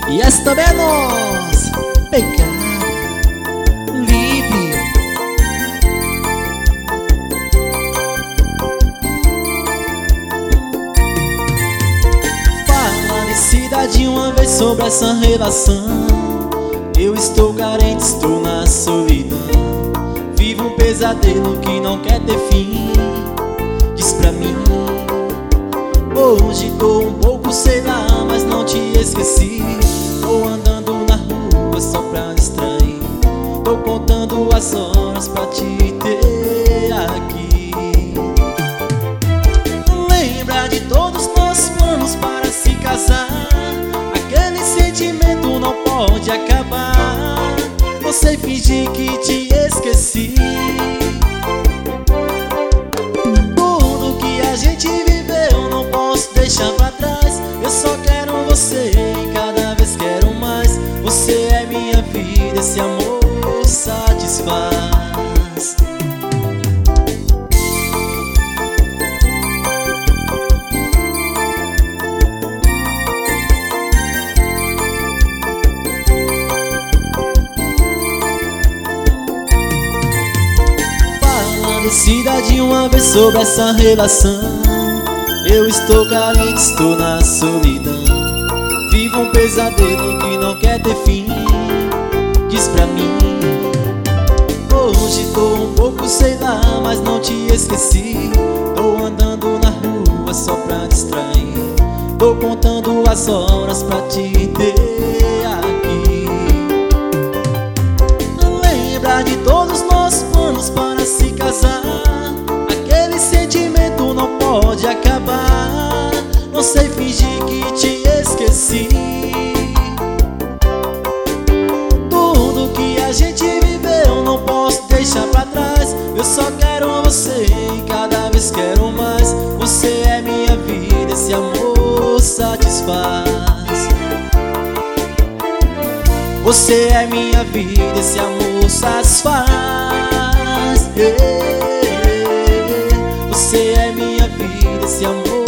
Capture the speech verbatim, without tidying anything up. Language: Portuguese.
E essa também é nossa, pecado livre. Fala de cidade uma vez sobre essa relação. Eu estou carente, estou na solidão. Vivo um pesadelo que não quer ter fim. Diz pra mim. Hoje tô um pouco, sei lá, mas não te esqueci. Tô andando na rua só pra distrair. Tô contando as horas pra te ter aqui. Lembra de todos os nossos planos para se casar. Aquele sentimento não pode acabar. Você fingir que te esqueci. Tudo que a gente viveu não posso deixar pra trás. Eu só quero você e cada vez quero mais. Você é minha vida, esse amor satisfaz. Fala de cidade uma vez sobre essa relação. Eu estou carente, estou na solidão. Vivo um pesadelo que não quer ter fim. Diz pra mim. Hoje tô um pouco, sei lá, mas não te esqueci. Tô andando na rua só pra distrair. Tô contando as horas pra te ter aqui. Lembra de todos os nossos planos para se casar. Aquele sentimento não pode acabar. Não sei fingir que te esqueci. Tudo que a gente viveu não posso deixar pra trás. Eu só quero você e cada vez quero mais. Você é minha vida, esse amor satisfaz. Você é minha vida, esse amor satisfaz. Você é minha vida, esse amor